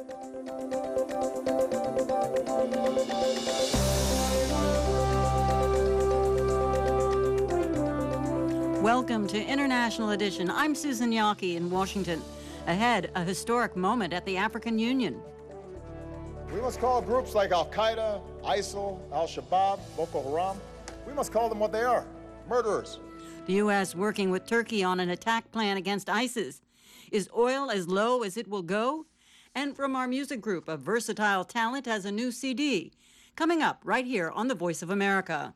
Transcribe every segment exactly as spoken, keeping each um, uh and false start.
Welcome to International Edition. I'm Susan Yaki in Washington. Ahead, a historic moment at the African Union. We must call groups like Al-Qaeda, ISIL, Al-Shabaab, Boko Haram, we must call them what they are, murderers. The U S working with Turkey on an attack plan against ISIS. Is oil as low as it will go? And from our music group, a versatile talent has a new C D. Coming up right here on The Voice of America.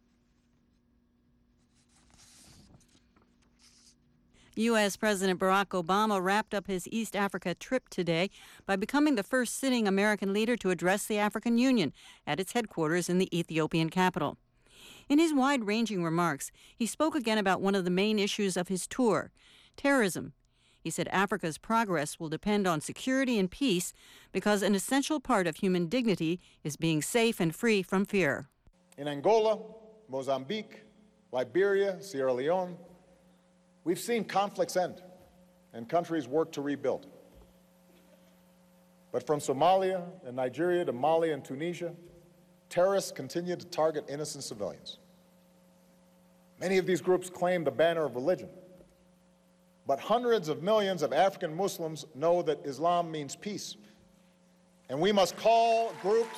U S President Barack Obama wrapped up his East Africa trip today by becoming the first sitting American leader to address the African Union at its headquarters in the Ethiopian capital. In his wide-ranging remarks, he spoke again about one of the main issues of his tour, terrorism. He said Africa's progress will depend on security and peace because an essential part of human dignity is being safe and free from fear. In Angola, Mozambique, Liberia, Sierra Leone, we've seen conflicts end and countries work to rebuild. But from Somalia and Nigeria to Mali and Tunisia, terrorists continue to target innocent civilians. Many of these groups claim the banner of religion, but hundreds of millions of African Muslims know that Islam means peace. And we must call groups,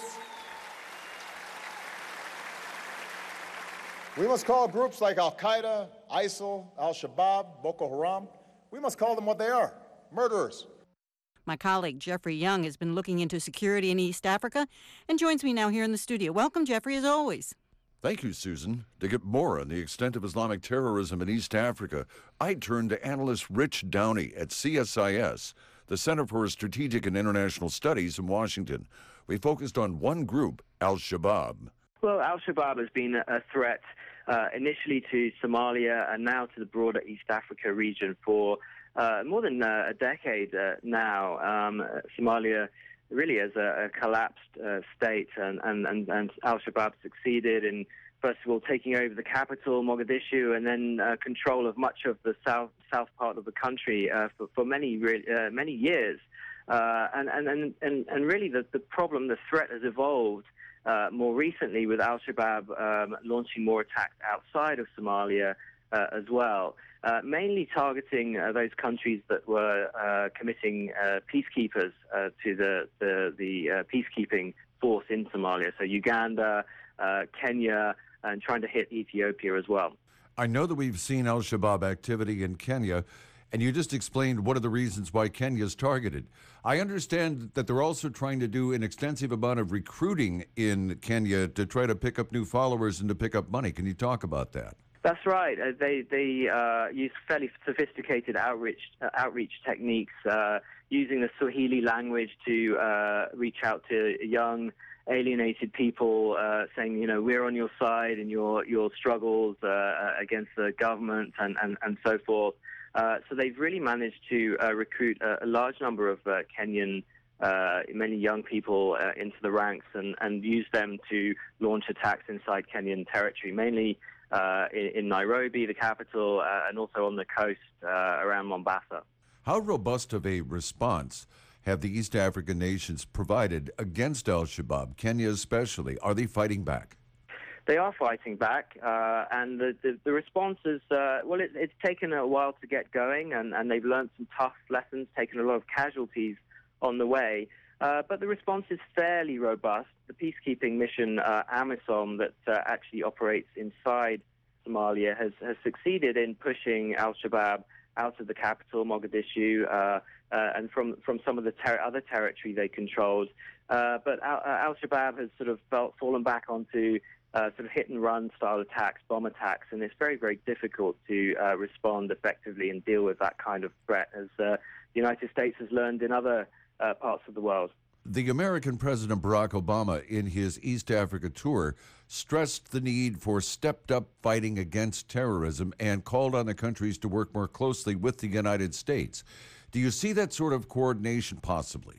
we must call groups like Al-Qaeda, ISIL, Al-Shabaab, Boko Haram, we must call them what they are, murderers. My colleague Jeffrey Young has been looking into security in East Africa and joins me now here in the studio. Welcome, Jeffrey, as always. Thank you, Susan. To get more on the extent of Islamic terrorism in East Africa, I turn to analyst Rich Downey at C S I S, the Center for Strategic and International Studies in Washington. We focused on one group, Al-Shabaab. Well, Al-Shabaab has been a threat uh, initially to Somalia and now to the broader East Africa region for Uh, more than uh, a decade uh, now. Um, Somalia really is a, a collapsed uh, state, and, and, and, and Al-Shabaab succeeded in, first of all, taking over the capital, Mogadishu, and then uh, control of much of the south south part of the country uh, for, for many uh, many years. Uh, and, and, and, and, and really the, the problem, the threat has evolved uh, more recently with Al-Shabaab um, launching more attacks outside of Somalia uh, as well. Uh, mainly targeting uh, those countries that were uh, committing uh, peacekeepers uh, to the the, the uh, peacekeeping force in Somalia. So Uganda, uh, Kenya, and trying to hit Ethiopia as well. I know that we've seen Al-Shabaab activity in Kenya, and you just explained one of the reasons why Kenya is targeted. I understand that they're also trying to do an extensive amount of recruiting in Kenya to try to pick up new followers and to pick up money. Can you talk about that? That's right. Uh, they they uh, use fairly sophisticated outreach uh, outreach techniques, uh, using the Swahili language to uh, reach out to young, alienated people, uh, saying, you know, we're on your side in your your struggles uh, against the government and and, and so forth. Uh, so they've really managed to uh, recruit a, a large number of uh, Kenyan, uh, many young people uh, into the ranks and, and use them to launch attacks inside Kenyan territory, mainly Uh, in, in Nairobi, the capital, uh, and also on the coast uh, around Mombasa. How robust of a response have the East African nations provided against Al-Shabaab, Kenya especially? Are they fighting back? They are fighting back, uh, and the, the, the response is, uh, well, it, it's taken a while to get going, and, and they've learned some tough lessons, taken a lot of casualties on the way. Uh, but the response is fairly robust. The peacekeeping mission, uh, AMISOM, that uh, actually operates inside Somalia, has, has succeeded in pushing Al-Shabaab out of the capital, Mogadishu, uh, uh, and from, from some of the ter- other territory they controlled. Uh, but Al- Al-Shabaab has sort of felt, fallen back onto uh, sort of hit-and-run style attacks, bomb attacks, and it's very, very difficult to uh, respond effectively and deal with that kind of threat, as uh, the United States has learned in other Uh, parts of the world. The American President Barack Obama, in his East Africa tour, stressed the need for stepped-up fighting against terrorism and called on the countries to work more closely with the United States. Do you see that sort of coordination possibly?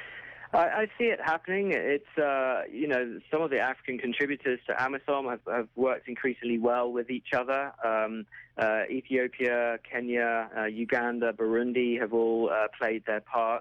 I, I see it happening. It's, uh, you know, some of the African contributors to AMISOM have, have worked increasingly well with each other. Um, uh, Ethiopia, Kenya, uh, Uganda, Burundi have all uh, played their part.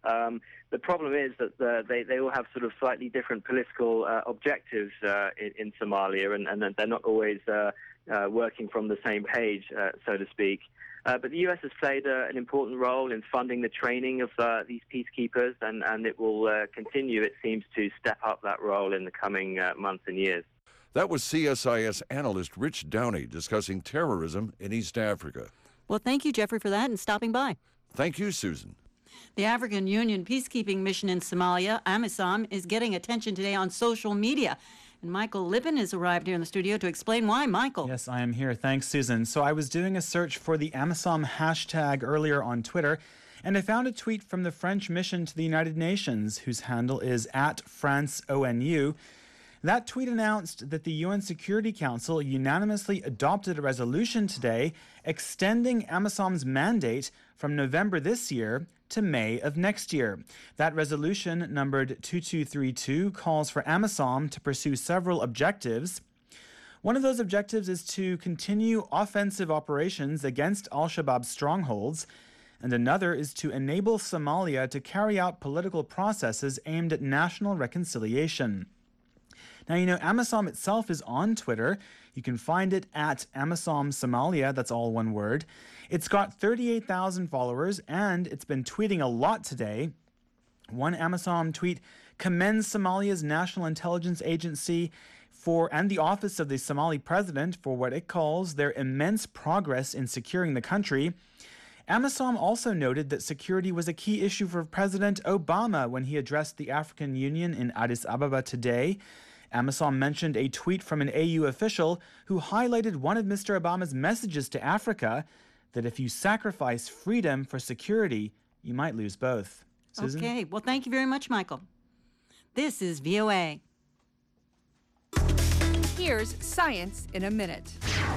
Um, the problem is that the, they, they all have sort of slightly different political uh, objectives uh, in, in Somalia, and, and they're not always uh, uh, working from the same page, uh, so to speak. Uh, but the U S has played uh, an important role in funding the training of uh, these peacekeepers, and, and it will uh, continue, it seems, to step up that role in the coming uh, months and years. That was C S I S analyst Rich Downey discussing terrorism in East Africa. Well, thank you, Jeffrey, for that and stopping by. Thank you, Susan. The African Union peacekeeping mission in Somalia, AMISOM, is getting attention today on social media. And Michael Lippin has arrived here in the studio to explain why. Michael. Yes, I am here. Thanks, Susan. So I was doing a search for the AMISOM hashtag earlier on Twitter, and I found a tweet from the French mission to the United Nations, whose handle is at France O N U. That tweet announced that the U N Security Council unanimously adopted a resolution today extending AMISOM's mandate from November this year to May of next year. That resolution, numbered two two three two, calls for AMISOM to pursue several objectives. One of those objectives is to continue offensive operations against al-Shabaab strongholds, and another is to enable Somalia to carry out political processes aimed at national reconciliation. Now, you know, AMISOM itself is on Twitter. You can find it at AMISOM Somalia, that's all one word. It's got thirty-eight thousand followers, and it's been tweeting a lot today. One AMISOM tweet commends Somalia's National Intelligence Agency for and the Office of the Somali President for what it calls their immense progress in securing the country. AMISOM also noted that security was a key issue for President Obama when he addressed the African Union in Addis Ababa today. AMISOM mentioned a tweet from an A U official who highlighted one of Mister Obama's messages to Africa, that if you sacrifice freedom for security, you might lose both. Susan? Okay. Well, thank you very much, Michael. This is V O A. Here's Science in a Minute.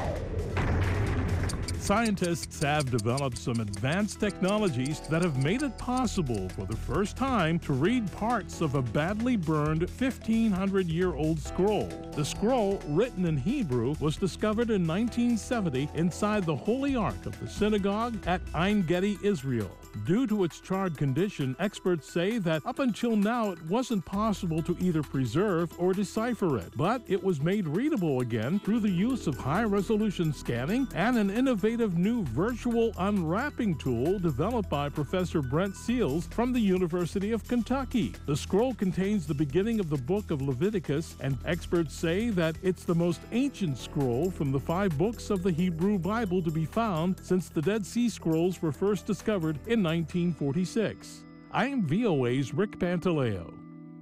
Scientists have developed some advanced technologies that have made it possible for the first time to read parts of a badly burned fifteen hundred year old scroll. The scroll, written in Hebrew, was discovered in nineteen seventy inside the Holy Ark of the synagogue at Ein Gedi, Israel. Due to its charred condition, experts say that up until now it wasn't possible to either preserve or decipher it, but it was made readable again through the use of high-resolution scanning and an innovative new virtual unwrapping tool developed by Professor Brent Seals from the University of Kentucky. The scroll contains the beginning of the book of Leviticus, and experts say that it's the most ancient scroll from the five books of the Hebrew Bible to be found since the Dead Sea Scrolls were first discovered in nineteen forty-six. I am V O A's Rick Pantaleo.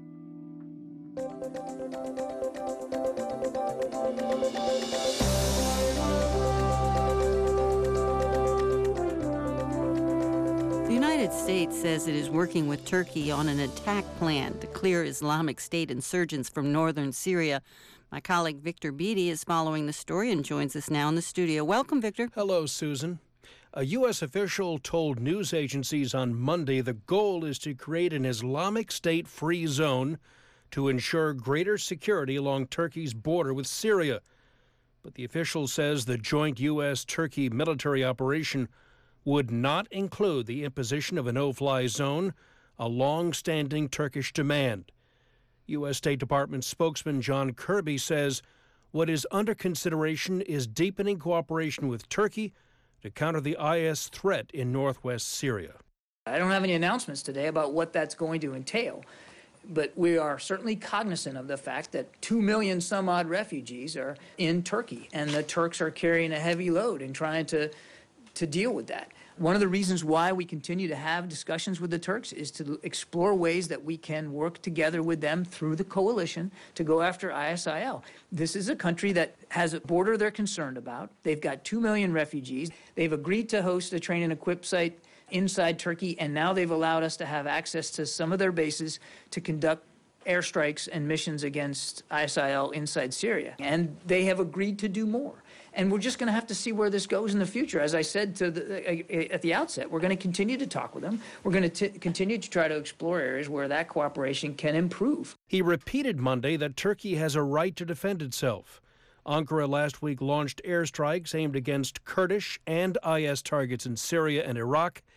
The United States says it is working with Turkey on an attack plan to clear Islamic State insurgents from northern Syria. My colleague Victor Beatty is following the story and joins us now in the studio. Welcome, Victor. Hello, Susan. A U S official told news agencies on Monday the goal is to create an Islamic State-free zone to ensure greater security along Turkey's border with Syria. But the official says the joint U S Turkey military operation would not include the imposition of a no-fly zone, a long-standing Turkish demand. U S State Department spokesman John Kirby says what is under consideration is deepening cooperation with Turkey to counter the I S threat in northwest Syria. I don't have any announcements today about what that's going to entail, but we are certainly cognizant of the fact that two million some odd refugees are in Turkey, and the Turks are carrying a heavy load in trying to, to deal with that. One of the reasons why we continue to have discussions with the Turks is to explore ways that we can work together with them through the coalition to go after I S I L. This is a country that has a border they're concerned about. They've got two million refugees. They've agreed to host a train and equip site inside Turkey, and now they've allowed us to have access to some of their bases to conduct airstrikes and missions against I S I L inside Syria. And they have agreed to do more. And we're just going to have to see where this goes in the future. As I said to the, at the outset, we're going to continue to talk with them. We're going to continue to try to explore areas where that cooperation can improve. He repeated Monday that Turkey has a right to defend itself. Ankara last week launched airstrikes aimed against Kurdish and I S targets in Syria and Iraq,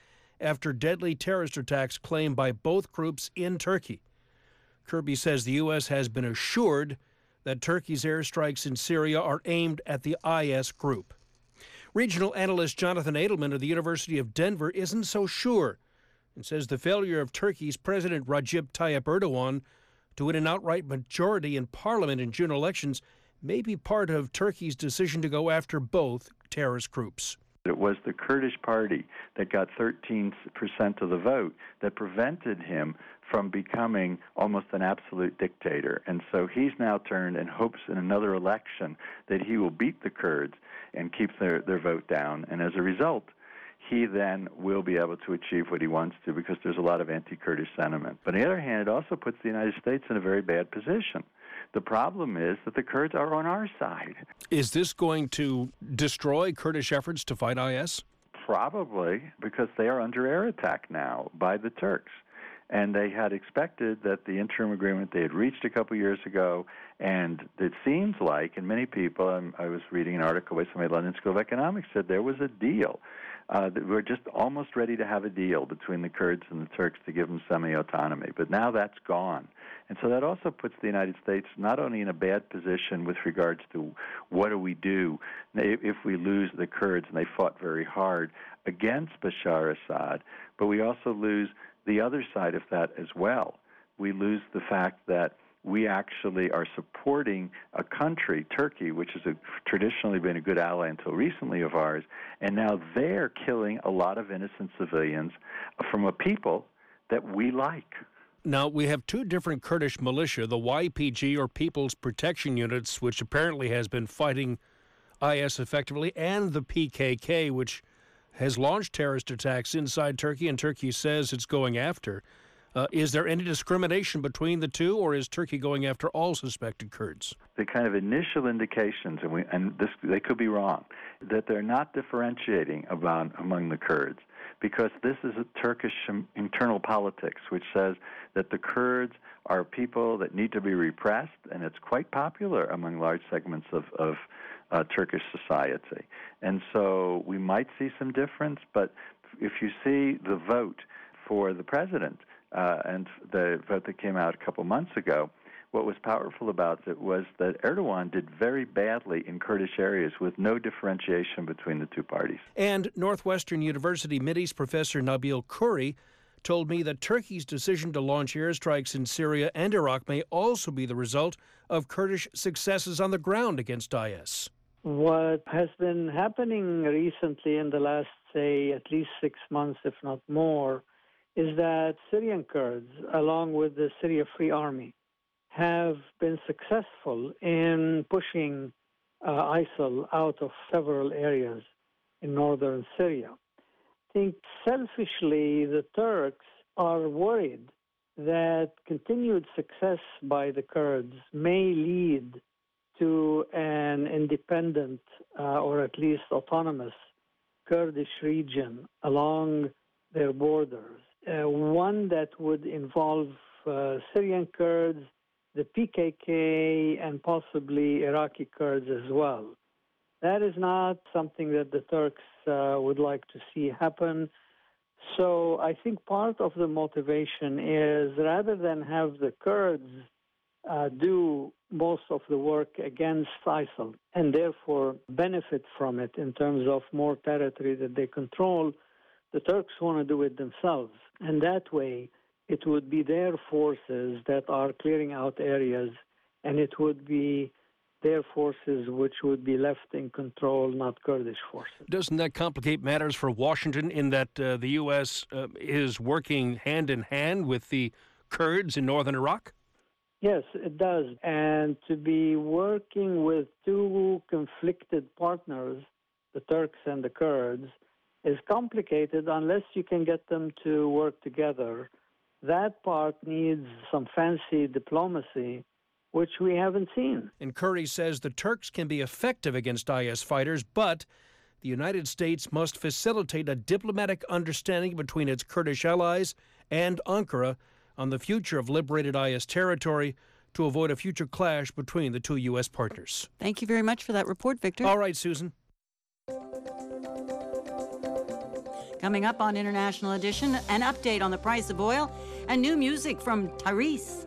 after deadly terrorist attacks claimed by both groups in Turkey. Kirby says the U S has been assured that Turkey's airstrikes in Syria are aimed at the I S group. Regional analyst Jonathan Edelman of the University of Denver isn't so sure and says the failure of Turkey's President Recep Tayyip Erdogan to win an outright majority in parliament in June elections may be part of Turkey's decision to go after both terrorist groups. It was the Kurdish party that got thirteen percent of the vote that prevented him from becoming almost an absolute dictator. And so he's now turned and hopes in another election that he will beat the Kurds and keep their, their vote down. And as a result, he then will be able to achieve what he wants to, because there's a lot of anti-Kurdish sentiment. But on the other hand, it also puts the United States in a very bad position. The problem is that the Kurds are on our side. Is this going to destroy Kurdish efforts to fight I S? Probably, because they are under air attack now by the Turks. And they had expected that the interim agreement they had reached a couple years ago, and it seems like, and many people, I'm, I was reading an article by somebody at London School of Economics, said there was a deal. Uh, that we're just almost ready to have a deal between the Kurds and the Turks to give them semi-autonomy. But now that's gone. And so that also puts the United States not only in a bad position with regards to what do we do if we lose the Kurds, and they fought very hard against Bashar Assad, but we also lose the other side of that as well. We lose the fact that we actually are supporting a country, Turkey, which has a, traditionally been a good ally until recently of ours, and now they're killing a lot of innocent civilians from a people that we like. Now, we have two different Kurdish militia, the Y P G, or People's Protection Units, which apparently has been fighting I S effectively, and the P K K, which has launched terrorist attacks inside Turkey, and Turkey says it's going after. Uh, is there any discrimination between the two, or is Turkey going after all suspected Kurds? The kind of initial indications, and, we, and this, they could be wrong, that they're not differentiating about, among the Kurds, because this is a Turkish internal politics, which says that the Kurds are people that need to be repressed, and it's quite popular among large segments of, of uh, Turkish society. And so we might see some difference, but if you see the vote for the president, Uh, and the vote that came out a couple months ago, what was powerful about it was that Erdogan did very badly in Kurdish areas with no differentiation between the two parties. And Northwestern University Mideast professor Nabil Khoury told me that Turkey's decision to launch airstrikes in Syria and Iraq may also be the result of Kurdish successes on the ground against I S. What has been happening recently in the last, say, at least six months, if not more, is that Syrian Kurds, along with the Syria Free Army, have been successful in pushing uh, ISIL out of several areas in northern Syria. I think selfishly the Turks are worried that continued success by the Kurds may lead to an independent uh, or at least autonomous Kurdish region along their borders. Uh, one that would involve uh, Syrian Kurds, the P K K, and possibly Iraqi Kurds as well. That is not something that the Turks uh, would like to see happen. So I think part of the motivation is, rather than have the Kurds uh, do most of the work against ISIL and therefore benefit from it in terms of more territory that they control, the Turks want to do it themselves. And that way, it would be their forces that are clearing out areas, and it would be their forces which would be left in control, not Kurdish forces. Doesn't that complicate matters for Washington in that uh, the U S uh, is working hand in hand with the Kurds in northern Iraq? Yes, it does. And to be working with two conflicted partners, the Turks and the Kurds, is complicated unless you can get them to work together. That part needs some fancy diplomacy, which we haven't seen. And Khoury says the Turks can be effective against I S fighters, but the United States must facilitate a diplomatic understanding between its Kurdish allies and Ankara on the future of liberated I S territory to avoid a future clash between the two U S partners. Thank you very much for that report, Victor. All right, Susan. Coming up on International Edition, an update on the price of oil and new music from Tyrese.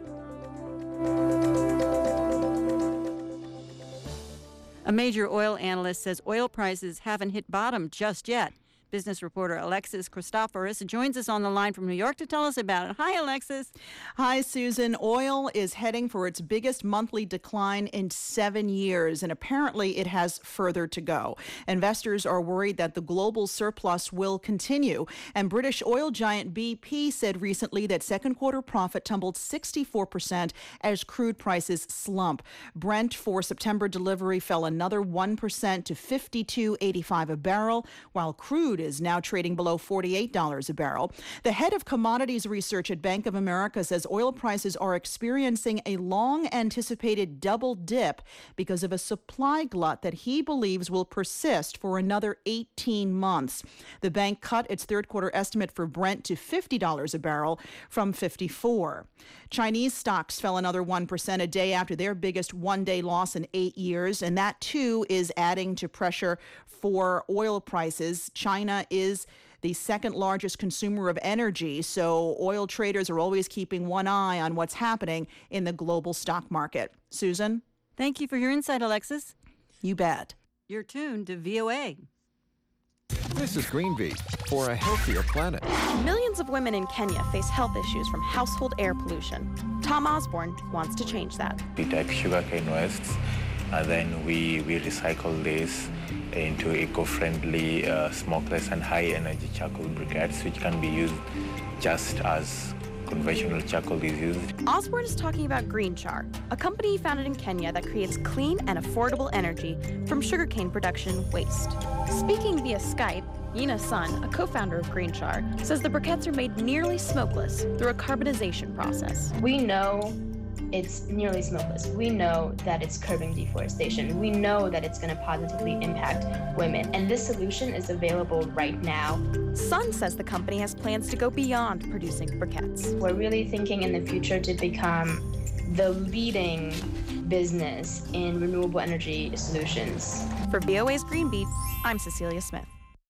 A major oil analyst says oil prices haven't hit bottom just yet. Business reporter Alexis Christoforous joins us on the line from New York to tell us about it. Hi, Alexis. Hi, Susan. Oil is heading for its biggest monthly decline in seven years, and apparently it has further to go. Investors are worried that the global surplus will continue, and British oil giant B P said recently that second quarter profit tumbled sixty-four percent as crude prices slump. Brent for September delivery fell another one percent to fifty-two eighty-five a barrel, while crude is now trading below forty-eight dollars a barrel. The head of commodities research at Bank of America says oil prices are experiencing a long-anticipated double dip because of a supply glut that he believes will persist for another eighteen months. The bank cut its third quarter estimate for Brent to fifty dollars a barrel from fifty-four. Chinese stocks fell another one percent a day after their biggest one-day loss in eight years, and that too is adding to pressure for oil prices. China is the second largest consumer of energy, so oil traders are always keeping one eye on what's happening in the global stock market. Susan? Thank you for your insight, Alexis. You bet. You're tuned to V O A. This is Greenbeat for a healthier planet. Millions of women in Kenya face health issues from household air pollution. Tom Osborne wants to change that. We take sugarcane wastes, and then we, we recycle this into eco-friendly uh, smokeless and high-energy charcoal briquettes, which can be used just as conventional charcoal is used. Osborne is talking about Green Char, a company he founded in Kenya that creates clean and affordable energy from sugarcane production waste. Speaking via Skype, Yina Sun, a co-founder of Green Char, says the briquettes are made nearly smokeless through a carbonization process. We know it's nearly smokeless. We know that it's curbing deforestation. We know that it's going to positively impact women. And this solution is available right now. Sun says the company has plans to go beyond producing briquettes. We're really thinking in the future to become the leading business in renewable energy solutions. For V O A's Green Beat, I'm Cecilia Smith.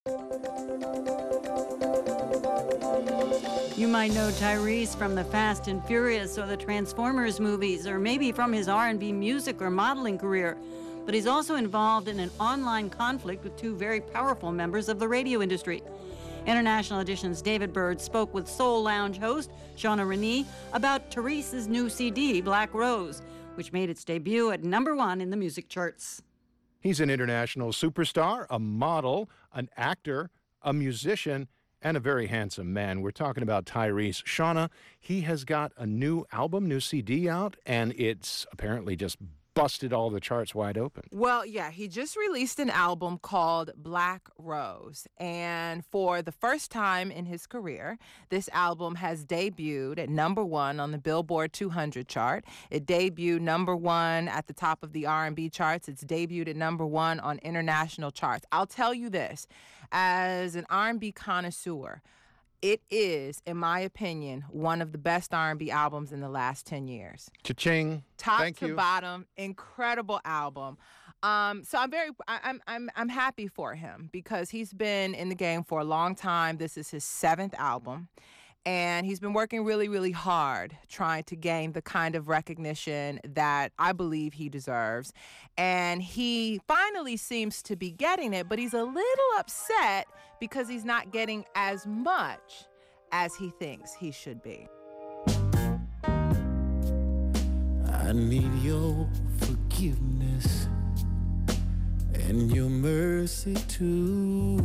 You might know Tyrese from the Fast and Furious or the Transformers movies, or maybe from his R and B music or modeling career. But he's also involved in an online conflict with two very powerful members of the radio industry. International Edition's David Bird spoke with Soul Lounge host Shauna Renee about Tyrese's new C D, Black Rose, which made its debut at number one in the music charts. He's an international superstar, a model, an actor, a musician, and a very handsome man. We're talking about Tyrese. Shauna, he has got a new album, new C D out, and it's apparently just busted all the charts wide open. Well, yeah, he just released an album called Black Rose. And for the first time in his career, this album has debuted at number one on the Billboard two hundred chart. It debuted number one at the top of the R and B charts. It's debuted at number one on international charts. I'll tell you this, as an R and B connoisseur, it is, in my opinion, one of the best R and B albums in the last ten years. Cha-ching. Top Thank to you. bottom, incredible album. Um, so I'm very, I, I'm, I'm, I'm happy for him because he's been in the game for a long time. This is his seventh album. And he's been working really, really hard trying to gain the kind of recognition that I believe he deserves. And he finally seems to be getting it, but he's a little upset because he's not getting as much as he thinks he should be. I need your forgiveness and your mercy too.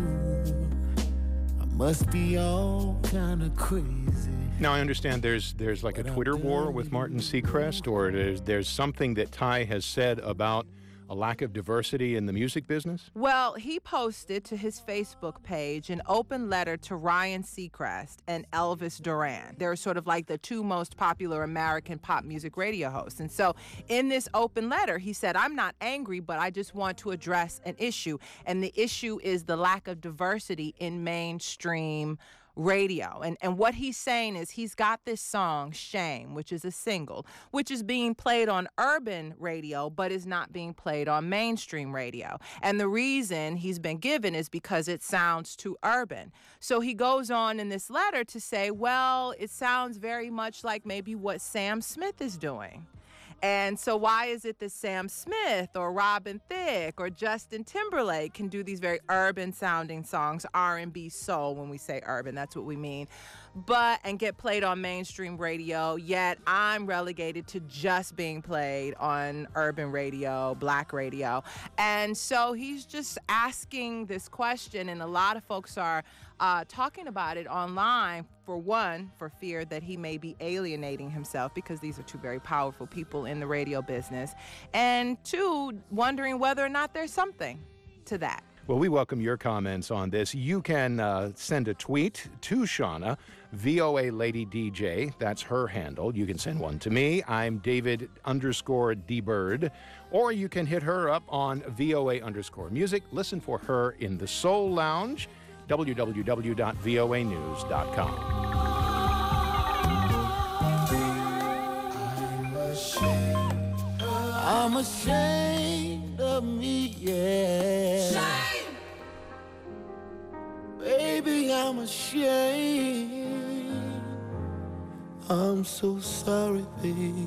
Must be all kind of crazy. Now, I understand there's there's like a Twitter war with Martin Seacrest, or there's, there's something that Ty has said about a lack of diversity in the music business? Well, he posted to his Facebook page an open letter to Ryan Seacrest and Elvis Duran. They're sort of like the two most popular American pop music radio hosts. And so in this open letter, he said, I'm not angry, but I just want to address an issue. And the issue is the lack of diversity in mainstream radio. And, and what he's saying is he's got this song, Shame, which is a single, which is being played on urban radio, but is not being played on mainstream radio. And the reason he's been given is because it sounds too urban. So he goes on in this letter to say, well, it sounds very much like maybe what Sam Smith is doing. And so why is it that Sam Smith or Robin Thicke or Justin Timberlake can do these very urban-sounding songs, R and B, soul, when we say urban, that's what we mean, but and get played on mainstream radio, yet I'm relegated to just being played on urban radio, black radio. And so he's just asking this question, and a lot of folks are uh, talking about it online, for one, for fear that he may be alienating himself, because these are two very powerful people in the radio business, and two, wondering whether or not there's something to that. Well, we welcome your comments on this. You can uh, send a tweet to Shauna, V O A Lady D J. That's her handle. You can send one to me. I'm David underscore D Bird. Or you can hit her up on V O A underscore music. Listen for her in the Soul Lounge, w w w dot v o a news dot com. I'm ashamed, I'm ashamed of me, yeah. Shame. Baby, I'm ashamed. I'm so sorry, babe.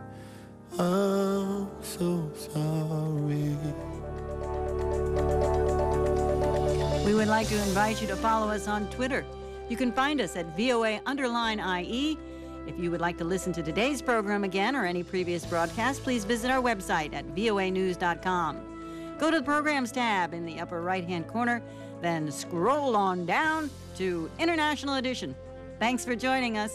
I'm so sorry. We would like to invite you to follow us on Twitter. You can find us at V O A underline I E. If you would like to listen to today's program again or any previous broadcast, please visit our website at v o a news dot com. Go to the Programs tab in the upper right-hand corner, then scroll on down to International Edition. Thanks for joining us.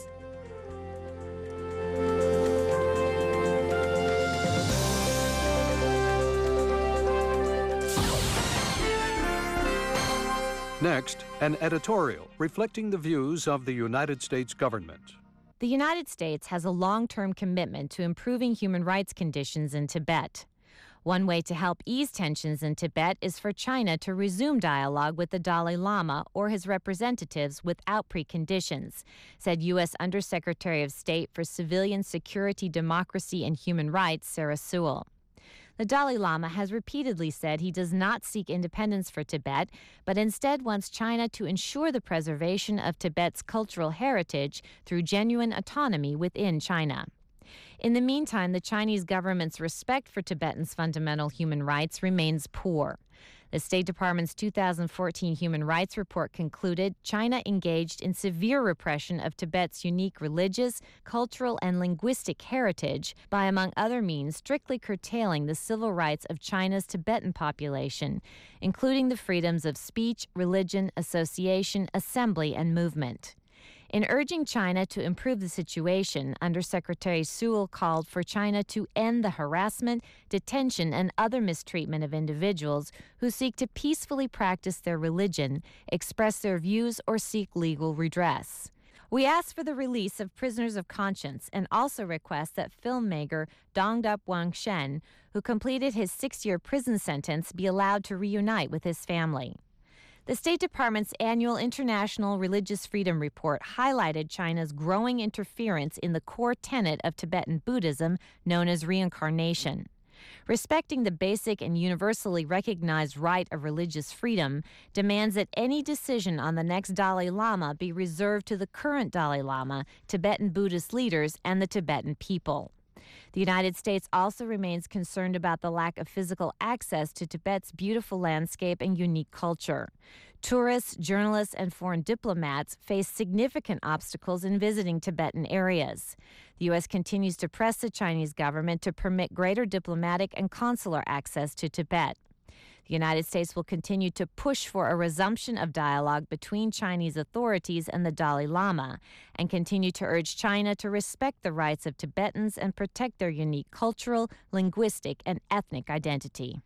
Next, an editorial reflecting the views of the United States government. The United States has a long-term commitment to improving human rights conditions in Tibet. One way to help ease tensions in Tibet is for China to resume dialogue with the Dalai Lama or his representatives without preconditions, said U S Undersecretary of State for Civilian Security, Democracy, and Human Rights, Sarah Sewell. The Dalai Lama has repeatedly said he does not seek independence for Tibet, but instead wants China to ensure the preservation of Tibet's cultural heritage through genuine autonomy within China. In the meantime, the Chinese government's respect for Tibetans' fundamental human rights remains poor. The State Department's two thousand fourteen Human Rights Report concluded China engaged in severe repression of Tibet's unique religious, cultural, and linguistic heritage by, among other means, strictly curtailing the civil rights of China's Tibetan population, including the freedoms of speech, religion, association, assembly, and movement. In urging China to improve the situation, Undersecretary Sewell called for China to end the harassment, detention, and other mistreatment of individuals who seek to peacefully practice their religion, express their views, or seek legal redress. We ask for the release of prisoners of conscience and also request that filmmaker Dongdup Wangshen, who completed his six-year prison sentence, be allowed to reunite with his family. The State Department's annual International Religious Freedom Report highlighted China's growing interference in the core tenet of Tibetan Buddhism, known as reincarnation. Respecting the basic and universally recognized right of religious freedom demands that any decision on the next Dalai Lama be reserved to the current Dalai Lama, Tibetan Buddhist leaders, and the Tibetan people. The United States also remains concerned about the lack of physical access to Tibet's beautiful landscape and unique culture. Tourists, journalists, and foreign diplomats face significant obstacles in visiting Tibetan areas. The U S continues to press the Chinese government to permit greater diplomatic and consular access to Tibet. The United States will continue to push for a resumption of dialogue between Chinese authorities and the Dalai Lama, and continue to urge China to respect the rights of Tibetans and protect their unique cultural, linguistic, and ethnic identity.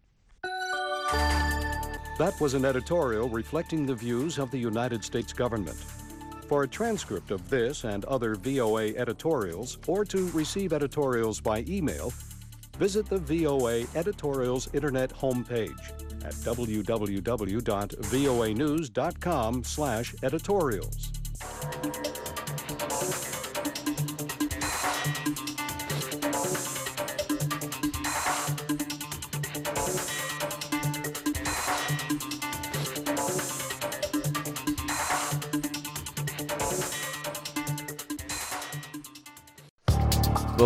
That was an editorial reflecting the views of the United States government. For a transcript of this and other V O A editorials, or to receive editorials by email, visit the V O A Editorials Internet homepage at w w w dot v o a news dot com slash editorials. News.